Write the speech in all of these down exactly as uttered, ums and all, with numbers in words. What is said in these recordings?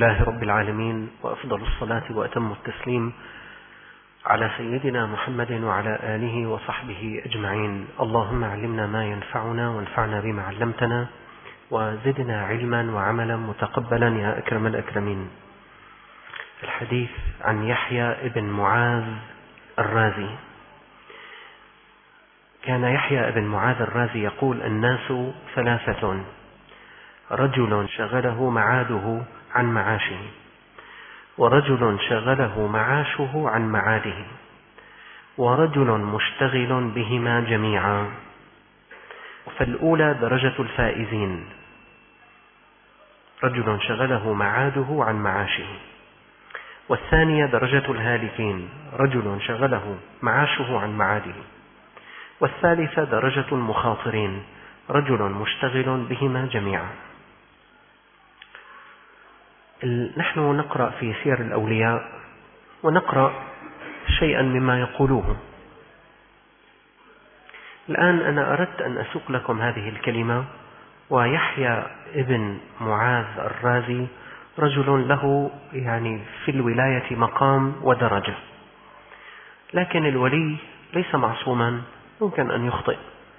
لله رب العالمين، وأفضل الصلاة وأتم التسليم على سيدنا محمد وعلى آله وصحبه أجمعين. اللهم علمنا ما ينفعنا وانفعنا بما علمتنا وزدنا علما وعملا متقبلا يا أكرم الأكرمين. الحديث عن يحيى بن معاذ الرازي. كان يحيى بن معاذ الرازي يقول: الناس ثلاثة: رجل شغله معاده عن معاشه، ورجل شغله معاشه عن معاده، ورجل مشتغل بهما جميعا. فالأولى درجة الفائزين: رجل شغله معاده عن معاشه. والثانية درجة الهالكين: رجل شغله معاشه عن معاده. والثالثة درجة المخاطرين: رجل مشتغل بهما جميعا. نحن نقرأ في سير الأولياء ونقرأ شيئا مما يقولوه. الآن أنا أردت أن أسوق لكم هذه الكلمة. ويحيى ابن معاذ الرازي رجل له يعني في الولاية مقام ودرجة، لكن الولي ليس معصوما، ممكن أن يخطئ.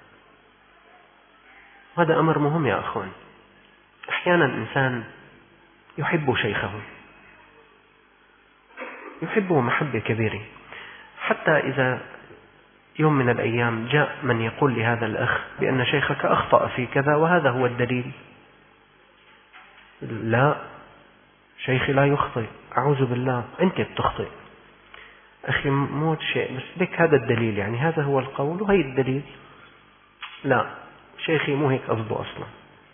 هذا أمر مهم يا أخوان. أحيانا إنسان يحب شيخه، يحبه محبة كبيرة، حتى إذا يوم من الأيام جاء من يقول لهذا الأخ بأن شيخك أخطأ في كذا وهذا هو الدليل. لا، شيخي لا يخطئ، أعوذ بالله، أنت بتخطئ. أخي موت شيء، بس لك هذا الدليل، يعني هذا هو القول وهي الدليل. لا، شيخي مو هيك قصده أصلا،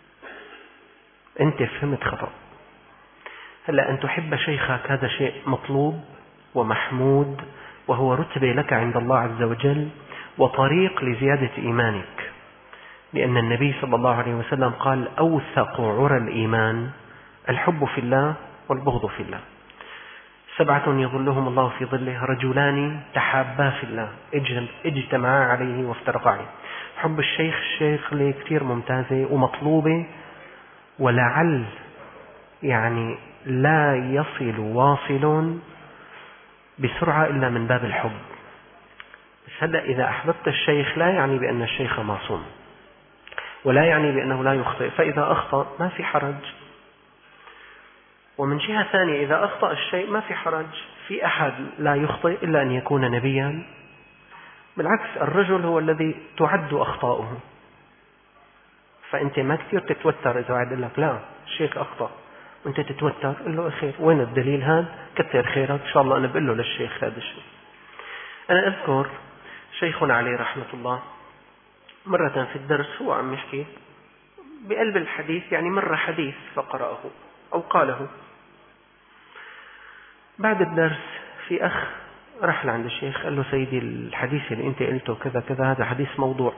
أنت فهمت خطأ. هلأ أن تحب شيخك هذا شيء مطلوب ومحمود، وهو رتبة لك عند الله عز وجل وطريق لزيادة إيمانك، لأن النبي صلى الله عليه وسلم قال: أوثق عرى الإيمان الحب في الله والبغض في الله. سبعة يظلهم الله في ظله: رجلان تحابا في الله اجتمعا عليه وافترقا عليه. حب الشيخ الشيخ ليه كثير ممتازة ومطلوبة، ولعل يعني لا يصل واصل بسرعة إلا من باب الحب. بس هلأ إذا أحببت الشيخ لا يعني بأن الشيخ معصوم، ولا يعني بأنه لا يخطئ، فإذا أخطأ ما في حرج. ومن جهة ثانية إذا أخطأ الشيء ما في حرج. في أحد لا يخطئ إلا أن يكون نبيا؟ بالعكس، الرجل هو الذي تعد أخطاؤه. فأنت ما كثير تتوتر إذا واحد يقول لك لا الشيخ أخطأ وأنت تتوتر، قل له أخير وين الدليل؟ هذا كتر خيرك، إن شاء الله أنا بقول له للشيخ هذا الشيء. أنا أذكر شيخنا عليه رحمة الله مرة في الدرس هو عم يحكي بقلب الحديث، يعني مرة حديث فقرأه أو قاله. بعد الدرس في أخ راح لعند الشيخ قال له: سيدي الحديث اللي أنت قلته كذا كذا هذا حديث موضوع،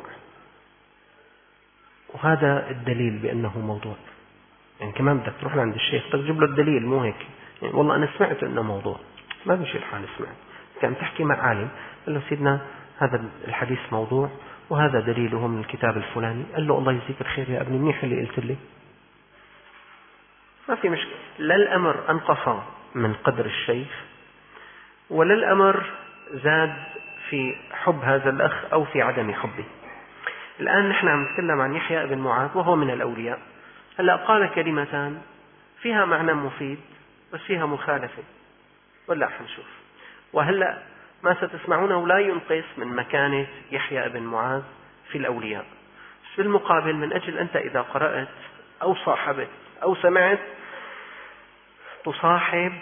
وهذا الدليل بأنه موضوع. يعني كمان بدك تروح لعند الشيخ تجيب له الدليل، مو هيك يعني والله أنا سمعت أنه موضوع، ما بيشي الحال سمعت. كان تحكي مع عالم قال له: سيدنا هذا الحديث موضوع وهذا دليله من الكتاب الفلاني. قال له: الله يجزيك الخير يا ابني، منيح اللي قلت لي، ما في مشكلة. لا الأمر أنقص من قدر الشيخ ولا الأمر زاد في حب هذا الأخ أو في عدم حبه. الآن نحن عم نتكلم عن يحيى بن معاذ وهو من الأولياء. هلأ قال كلمتان فيها معنى مفيد بس فيها مخالفة، ولا حنشوف. وهلأ ما ستسمعونه لا ينقص من مكانة يحيى بن معاذ في الأولياء. بس بالمقابل من أجل أنت إذا قرأت أو صاحبت أو سمعت تصاحب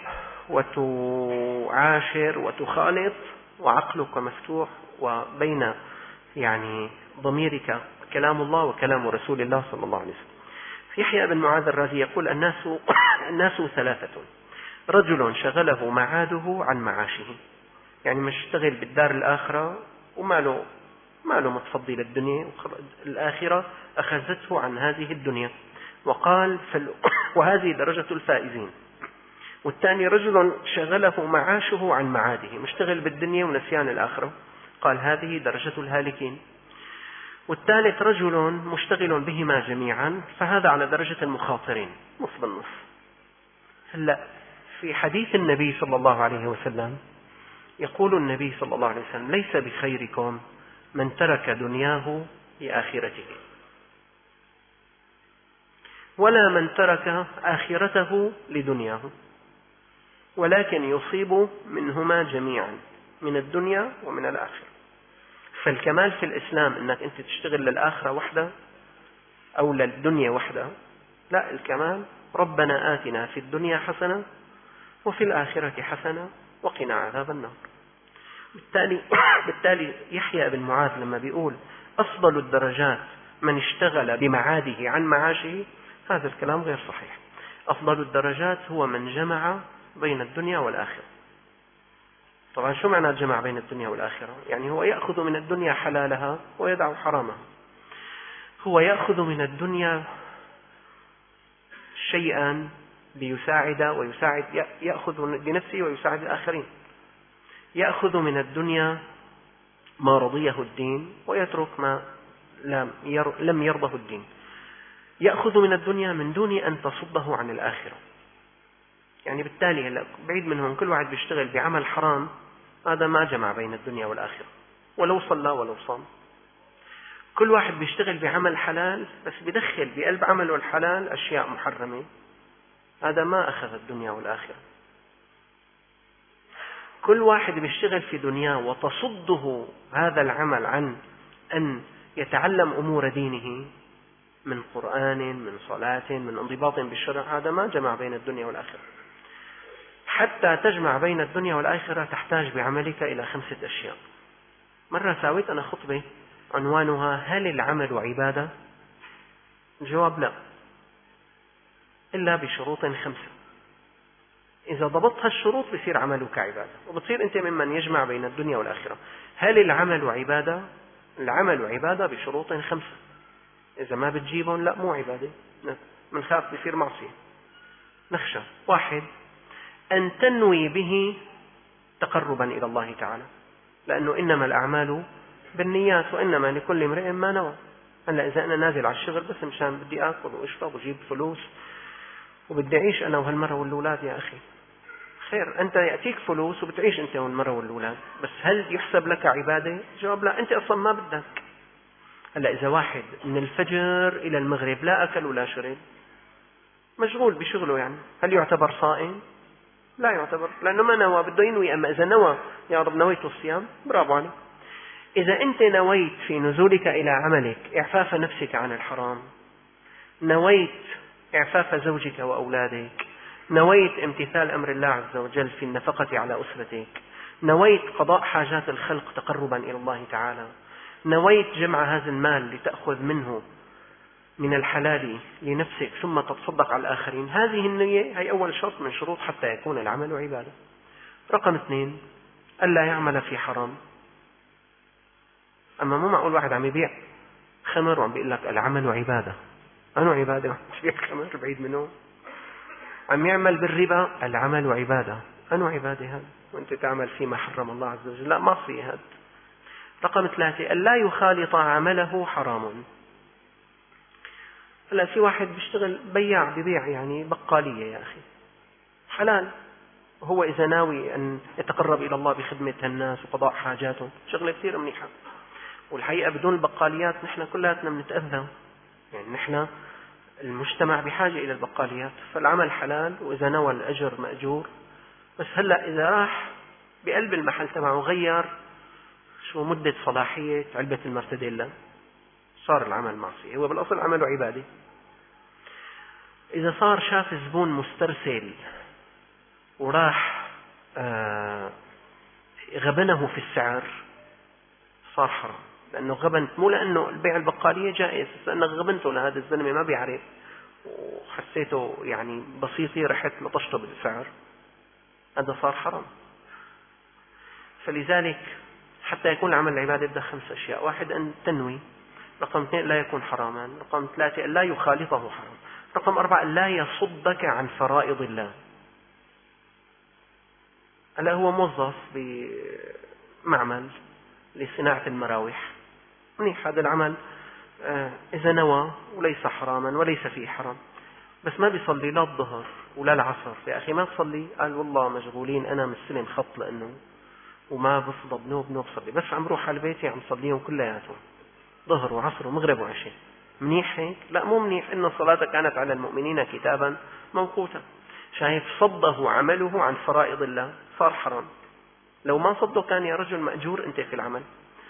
وتعاشر وتخالط وعقلك مفتوح، وبين يعني ضميرك كلام الله وكلام رسول الله صلى الله عليه وسلم. في يحيى بن معاذ الرازي يقول: الناس الناس ثلاثة: رجل شغله معاده عن معاشه، يعني مشتغل بالدار الآخرة وماله ماله متفضي للدنيا، الآخرة أخذته عن هذه الدنيا. وقال: وهذه درجة الفائزين. والثاني رجل شغله معاشه عن معاده، مشتغل بالدنيا ونسيان الآخرة، قال: هذه درجة الهالكين. والثالث رجل مشتغل بهما جميعا، فهذا على درجة المخاطرين، نص بالنص. هلأ في حديث النبي صلى الله عليه وسلم يقول النبي صلى الله عليه وسلم: ليس بخيركم من ترك دنياه لآخرته، ولا من ترك آخرته لدنياه، ولكن يصيب منهما جميعا، من الدنيا ومن الآخرة. فالكمال في الإسلام أنك أنت تشتغل للآخرة وحدة أو للدنيا وحدة، لا، الكمال ربنا آتنا في الدنيا حسنة وفي الآخرة حسنة وقنا عذاب النار. بالتالي, بالتالي يحيى بن معاذ لما بيقول أفضل الدرجات من اشتغل بمعاده عن معاشه، هذا الكلام غير صحيح. أفضل الدرجات هو من جمع بين الدنيا والآخرة. طبعا شو معنى جمع بين الدنيا والآخرة؟ يعني هو يأخذ من الدنيا حلالها ويدع حرامها، هو يأخذ من الدنيا شيئا ليساعد ويساعد، يأخذ لنفسه ويساعد الآخرين. يأخذ من الدنيا ما رضيه الدين ويترك ما لم يرضه الدين. يأخذ من الدنيا من دون أن تصده عن الآخرة. يعني بالتالي هلا بعيد منهم كل واحد بيشتغل بعمل حرام، هذا ما جمع بين الدنيا والآخرة ولو صلى ولو صام. كل واحد بيشتغل بعمل حلال بس بدخل بقلب عمله الحلال أشياء محرمة، هذا ما أخذ الدنيا والآخرة. كل واحد بيشتغل في دنياه وتصده هذا العمل عن أن يتعلم أمور دينه من قرآن، من صلاة، من انضباط بالشرع، هذا ما جمع بين الدنيا والآخرة. حتى تجمع بين الدنيا والآخرة تحتاج بعملك إلى خمسة أشياء. مرة ساويت أنا خطبة عنوانها: هل العمل عبادة؟ الجواب لا، إلا بشروط خمسة. إذا ضبطت هالشروط بصير عملك عبادة، وبتصير أنت ممن يجمع بين الدنيا والآخرة. هل العمل عبادة؟ العمل عبادة بشروط خمسة. إذا ما بتجيبهم لا، مو عبادة، منخاف بصير معصية. نخشى: واحد، أن تنوي به تقربا إلى الله تعالى، لأنه إنما الأعمال بالنيات وإنما لكل امرئ ما نوى. هلا إذا أنا نازل على الشغل بس مشان بدي آكل وأشرب وأجيب فلوس وبدي أعيش أنا وهالمرة والأولاد، يا أخي خير، أنت يأتيك فلوس وبتعيش أنت والمرة والأولاد، بس هل يحسب لك عبادة؟ جواب لا، أنت أصلا ما بدك. هلا إذا واحد من الفجر إلى المغرب لا أكل ولا شرب، مشغول بشغله، يعني هل يعتبر صائم؟ لا يعتبر، لأنه ما نوى، بده ينوي. أما إذا نوى: يا رب نويت الصيام، برافو عليك. إذا أنت نويت في نزولك إلى عملك إعفاف نفسك عن الحرام، نويت إعفاف زوجك وأولادك، نويت امتثال أمر الله عز وجل في النفقة على أسرتك، نويت قضاء حاجات الخلق تقربا إلى الله تعالى، نويت جمع هذا المال لتأخذ منه من الحلال لنفسك ثم تتصدق على الآخرين، هذه النية هي أول شرط من شروط حتى يكون العمل عبادة. رقم اثنين: ألا يعمل في حرام. أما مو معقول واحد عم يبيع خمر وعم بيقول لك العمل عبادة. أنو عبادة؟ مش بيع خمر، بعيد منه. عم يعمل بالربا، العمل عبادة. أنو عبادة هذا وأنت تعمل فيما حرم الله عز وجل؟ لا، معصية هذا. رقم ثلاثة: ألا يخالط عمله حرام. هلا في واحد بيشتغل بياع، ببيع يعني بقالية، يا أخي حلال، هو إذا ناوي أن يتقرب إلى الله بخدمة الناس وقضاء حاجاتهم شغلة كثير منيحة. والحقيقة بدون البقاليات نحن كلاتنا بنتأذى، يعني نحن المجتمع بحاجة إلى البقاليات. فالعمل حلال، وإذا نوى الأجر مأجور. بس هلأ إذا راح بقلب المحل تبعه غير شو مدة صلاحية علبة المرتديلا، صار العمل معصية. هو بالأصل عمله عبادة. إذا صار شاف زبون مسترسل وراح آه غبنه في السعر، صار حرام، لأنه غبنت، مو لأنه البيع البقالية جائز، بس لأنه غبنته لهذا الزلمة ما بيعرف وحسيته يعني بسيطي، رحت لطشته بالسعر، هذا صار حرام. فلذلك حتى يكون العمل العبادة بدها خمس أشياء: واحد، أن تنوي. رقم اثنين: لا يكون حراما. رقم ثلاثة: لا يخالطه حرام. رقم أربعة: لا يصدك عن فرائض الله. هلا هو موظف بمعمل لصناعة المراوح، منيح هذا العمل إذا نوى وليس حراما وليس فيه حرام، بس ما بيصلي لا الظهر ولا العصر. يا أخي ما تصلي؟ قال والله مشغولين أنا مستلم خط لأنه وما بفضى بنوب بنوب صلي، بس عم روح على بيتي عم صليهم كلياتهم ظهر وعصر ومغرب وعشاء. منيح هيك؟ لا مو منيح. إن الصلاة كانت على المؤمنين كتابا موقوتا. شايف صده عمله عن فرائض الله صار حرام. لو ما صده كان يا رجل مأجور أنت في العمل.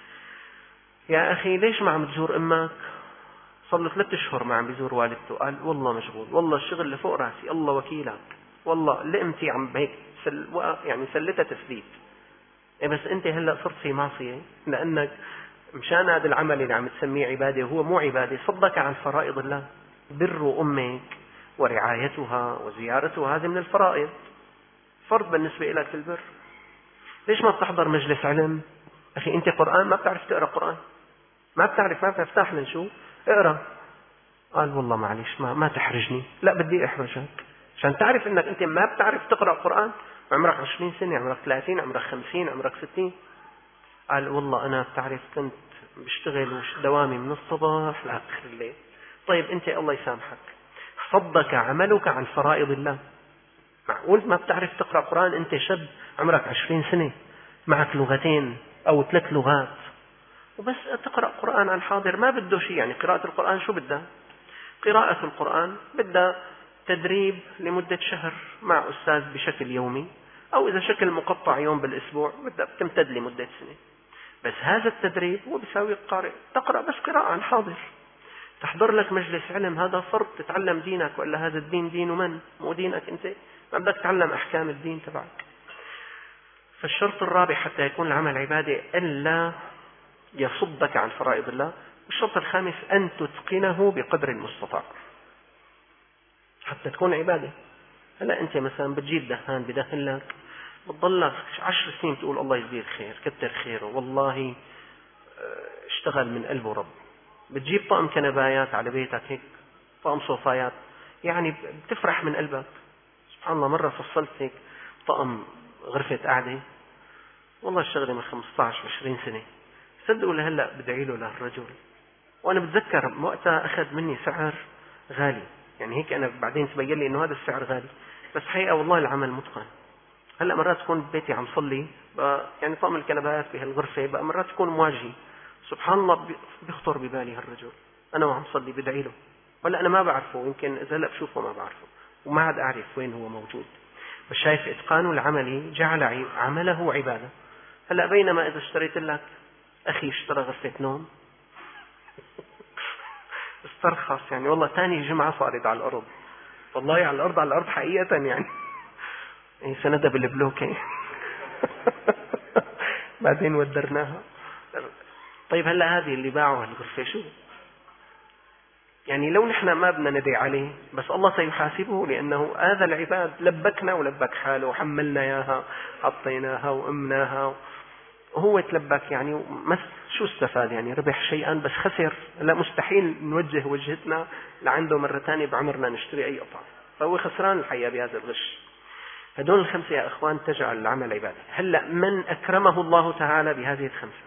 يا أخي ليش ما عم تزور أمك؟ صار له ثلاثة أشهر ما عم بيزور والدته. قال والله مشغول، والله الشغل اللي فوق راسي، الله وكيلك، والله لقمتي عم هيك سل يعني سلتها تثبيت. إيه بس أنت هلا صرت في معصية لأنك مشان هذا العمل اللي عم تسميه عبادة وهو مو عبادة صدك عن فرائض الله. بر أمك ورعايتها وزيارتها هذه من الفرائض، فرض بالنسبة لك في البر. ليش ما بتحضر مجلس علم؟ أخي أنت قرآن ما بتعرف تقرأ قرآن، ما بتعرف، ما بتفتح لنا شو اقرأ. قال والله معلش ما, ما تحرجني. لا بدي احرجك عشان تعرف انك انت ما بتعرف تقرأ قرآن عمرك عشرين سنة، عمرك ثلاثين، عمرك خمسين، عمرك ستين. قال والله انا بتعرف كنت بشتغل دوامي من الصباح لآخر الليل. طيب انت الله يسامحك صدك عملك عن فرائض الله. معقول ما بتعرف تقرأ قرآن؟ انت شاب عمرك عشرين سنة معك لغتين او ثلاث لغات وبس تقرأ قرآن عن حاضر ما بده شيء. يعني قراءة القرآن شو بدها؟ قراءة القرآن بدها تدريب لمدة شهر مع أستاذ بشكل يومي، أو إذا شكل مقطع يوم بالأسبوع بدها تمتد لمدة سنة. بس هذا التدريب هو بيساوي قارئ تقرأ بس قراءة عن حاضر. تحضر لك مجلس علم هذا فرض تتعلم دينك، وإلا هذا الدين دين من؟ مو دينك أنت، ما بدك تتعلم أحكام الدين تبعك. فالشرط الرابع حتى يكون العمل عبادة ألا يصدك عن فرائض الله. الشرط الخامس أن تتقنه بقدر المستطاع حتى تكون عبادة. هلا أنت مثلا بتجيب دهان بدهن لك بتضلك عشر سنين تقول الله يجزيه خير كتر خيره والله اشتغل من قلبه رب. بتجيب طقم كنبايات على بيتك هيك طقم صوفايات يعني بتفرح من قلبك. سبحان الله مرة فصلت هيك طقم غرفة قعدة والله اشتغل من خمسة عشر عشرين سنة. صدقوا لهلا بدعي له لهالرجل. وأنا بتذكر وقتها أخذ مني سعر غالي، يعني هيك أنا بعدين تبين لي إنه هذا السعر غالي، بس حقيقة والله العمل متقن. هلا مرات تكون ببيتي عم صلي يعني طقم الكنبات بهالغرفة بقى مرات تكون مواجهي. سبحان الله بيخطر ببالي هالرجل أنا وعم صلي بدعي له، ولا أنا ما بعرفه، يمكن إذا هلا بشوفه ما بعرفه وما عاد أعرف وين هو موجود. بس شايف إتقانه العملي جعل عمله عبادة. هلا بينما إذا اشتريت لك أخي اشترى غرفة نوم استرخص يعني والله ثاني جمعة صارت على الأرض، والله على الأرض على الأرض حقيقة يعني إيه سندها بالبلوكة بعدين ودرناها. طيب هلا هذه اللي باعوا هالغرفة شو يعني؟ لو نحن ما بدنا ندعي عليه بس الله سيحاسبه لأنه هذا العباد لبكنا ولبك حاله وحملنا إياها حطيناها وأمناها هو تلبك يعني مس شو استفاد يعني؟ ربح شيئا بس خسر. لا مستحيل نوجه وجهتنا لعنده مرة ثانية بعمرنا نشتري أي قطعة، فهو خسران الحقيقة بهذا الغش. هدول الخمسة يا أخوان تجعل العمل عبادة. هلأ من أكرمه الله تعالى بهذه الخمسة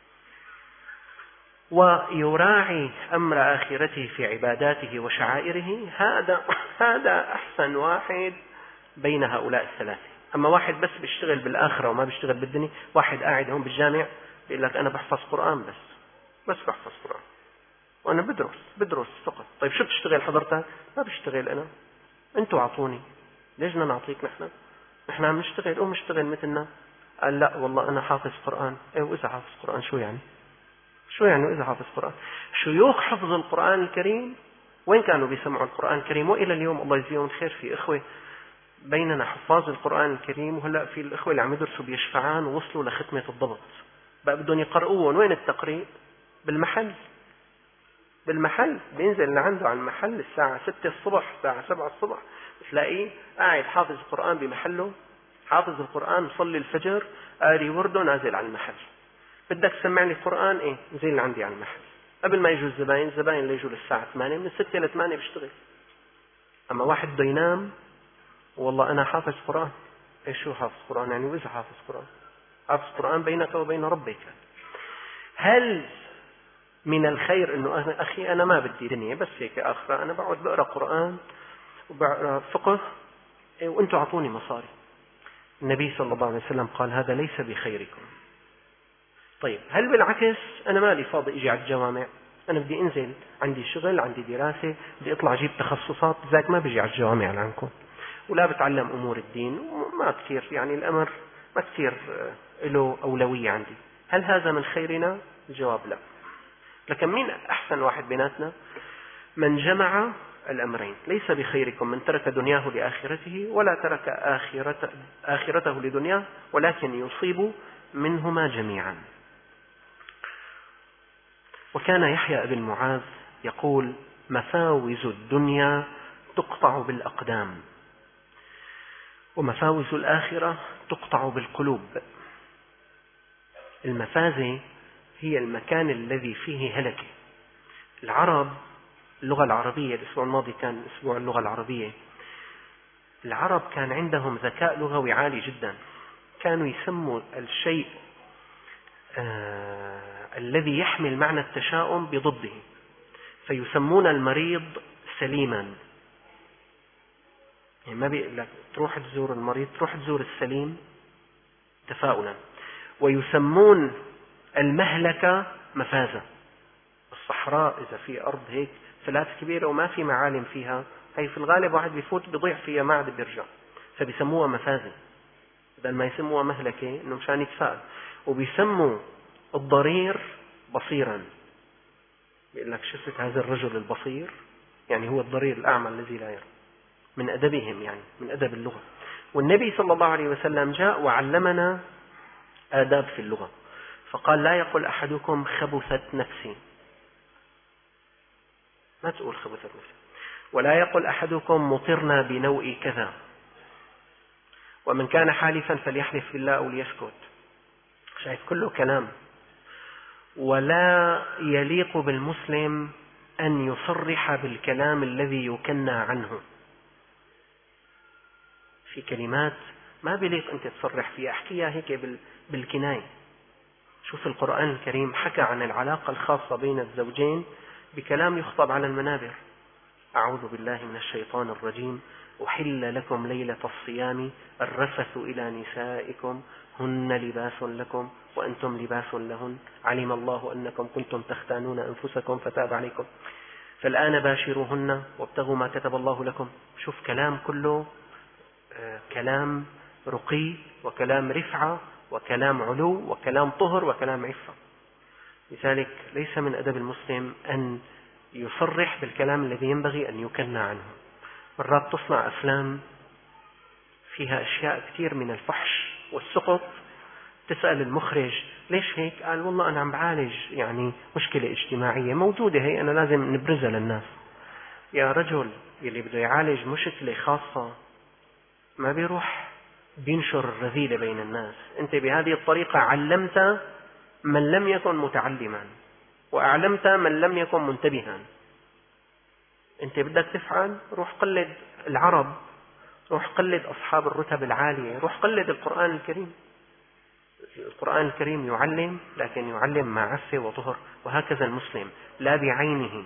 ويراعي أمر آخرته في عباداته وشعائره هذا هذا أحسن واحد بين هؤلاء الثلاثة. أما واحد بس بيشتغل بالآخرة وما بيشتغل بالدنيا، واحد قاعد هون بالجامع بيقول لك أنا بحفظ قرآن بس بس بحفظ قرآن وأنا بدرس بدرس فقط. طيب شو بتشتغل حضرتك؟ ما بشتغل أنا، أنتوا عطوني، ليش بدنا نعطيك نحن؟ نحن عم نشتغل قوم نشتغل مثلنا. قال لا والله أنا حافظ قرآن. إيه وإذا حافظ قرآن شو يعني؟ شو يعني وإذا حافظ قرآن؟ شيوخ حفظ القرآن الكريم وين كانوا بيسمعوا القرآن الكريم؟ وإلى اليوم الله يجزيهم خير في إخوة بيننا حفاظ القرآن الكريم، وهلأ في الإخوة اللي عم يدرسوا بيشفعان ووصلوا لختمة الضبط بقى بدهم يقرؤون. وين التقريء؟ بالمحل بالمحل بينزل لعنده على المحل الساعة ستة الصبح الساعة سبعة الصبح تلاقيه قاعد حافظ القرآن بمحله، حافظ القرآن مصلي الفجر قاري ورده نازل على المحل. بدك تسمع لي قرآن؟ ايه نزل عندي على المحل قبل ما يجوا الزباين. الزباين اللي يجوا للساعة ثمانية من ستة ل ثمانية بيشتغل. أما واحد بده ينام والله أنا حافظ قرآن. إيش شو حافظ قرآن يعني؟ وإذا حافظ قرآن حافظ قرآن بينك وبين ربك. هل من الخير إنه أنا أخي أنا ما بدي دنيا بس هيك آخرة، أنا بقعد بقرأ قرآن وبقرأ فقه وأنتم أعطوني مصاري. النبي صلى الله عليه وسلم قال هذا ليس بخيركم. طيب هل بالعكس أنا مالي فاضي إجي على الجوامع، أنا بدي أنزل، عندي شغل، عندي دراسة، بدي أطلع أجيب تخصصات، ذاك ما بيجي على الجوامع عنكم، ولا بتعلم أمور الدين، وما كثير يعني الأمر ما كثير له أولوية عندي. هل هذا من خيرنا؟ الجواب لا. لكن مين أحسن واحد بيناتنا؟ من جمع الأمرين. ليس بخيركم من ترك دنياه لآخرته ولا ترك آخرته, آخرته لدنياه، ولكن يصيب منهما جميعا. وكان يحيى بن معاذ يقول مفاوز الدنيا تقطع بالأقدام، ومفاوز الآخرة تقطع بالقلوب. المفازة هي المكان الذي فيه هلكة. العرب، اللغة العربية، الأسبوع الماضي كان أسبوع اللغة العربية، العرب كان عندهم ذكاء لغوي عالي جدا. كانوا يسموا الشيء آه الذي يحمل معنى التشاؤم بضده، فيسمون المريض سليما. يعني ما بيقول لك تروح تزور المريض، تروح تزور السليم تفاؤلا. ويسمون المهلكة مفازة. الصحراء إذا في أرض هيك فلات كبيرة وما في معالم فيها، هي في الغالب واحد بيفوت بيضيع فيها ما عاد بيرجع، فبيسموها مفازة بدل ما يسموها مهلكة، إنه مشان يتفائل. وبيسموا الضرير بصيرا، بيقول لك شفت هذا الرجل البصير، يعني هو الضرير الأعمى الذي لا يرى. من أدبهم يعني، من أدب اللغة. والنبي صلى الله عليه وسلم جاء وعلمنا آداب في اللغة، فقال لا يقول أحدكم خبثت نفسي، ما تقول خبثت نفسي. ولا يقول أحدكم مطرنا بنوء كذا. ومن كان حالفا فليحلف بالله أو ليسكت. شايف كله كلام. ولا يليق بالمسلم أن يصرح بالكلام الذي يكنى عنه. في كلمات ما بليق أنت تصرح فيها، احكيها هيك بالكناية. شوف القرآن الكريم حكى عن العلاقة الخاصة بين الزوجين بكلام يخطب على المنابر. أعوذ بالله من الشيطان الرجيم. أحل لكم ليلة الصيام الرفث إلى نسائكم هن لباس لكم وأنتم لباس لهن علم الله أنكم كنتم تختانون أنفسكم فتاب عليكم فالآن باشروهن وابتغوا ما كتب الله لكم. شوف كلام كله كلام رقي وكلام رفعة وكلام علو وكلام طهر وكلام عفة. لذلك ليس من أدب المسلم أن يصرح بالكلام الذي ينبغي أن يكنى عنه. مرات تصنع أفلام فيها أشياء كثير من الفحش والسقط، تسأل المخرج ليش هيك؟ قال والله أنا عم بعالج يعني مشكلة اجتماعية موجودة هي، أنا لازم نبرزها للناس. يا رجل، يلي بده يعالج مشكلة خاصة ما بيروح بينشر الرذيلة بين الناس. أنت بهذه الطريقة علمت من لم يكن متعلما وأعلمت من لم يكن منتبها. أنت بدك تفعل، روح قلد العرب، روح قلد أصحاب الرتب العالية، روح قلد القرآن الكريم. القرآن الكريم يعلم، لكن يعلم مع عفة وطهر. وهكذا المسلم لا بعينه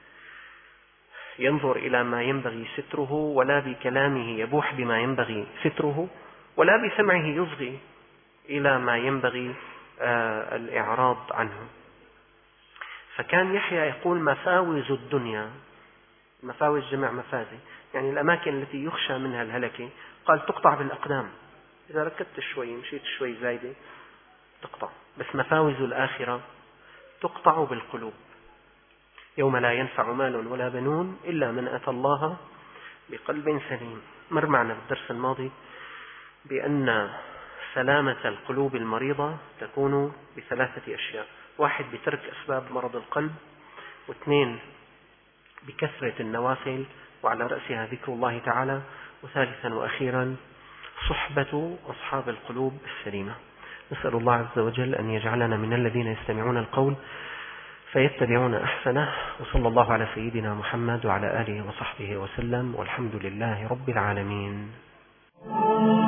ينظر إلى ما ينبغي ستره، ولا بكلامه يبوح بما ينبغي ستره، ولا بسمعه يصغي إلى ما ينبغي آه الإعراض عنه. فكان يحيى يقول مفاوز الدنيا، مفاوز جمع مفازة، يعني الأماكن التي يخشى منها الهلكة، قال تقطع بالأقدام. إذا ركضت شوي مشيت شوي زايدة تقطع. بس مفاوز الآخرة تقطع بالقلوب. يوم لا ينفع مال ولا بنون إلا من أتى الله بقلب سليم. مر معنا بالدرس الماضي بأن سلامة القلوب المريضة تكون بثلاثة أشياء: واحد بترك أسباب مرض القلب، واثنين بكثرة النوافل وعلى رأسها ذكر الله تعالى، وثالثا وأخيرا صحبة أصحاب القلوب السليمة. نسأل الله عز وجل أن يجعلنا من الذين يستمعون القول فيتبعون أحسنه. وصلى الله على سيدنا محمد وعلى آله وصحبه وسلم، والحمد لله رب العالمين.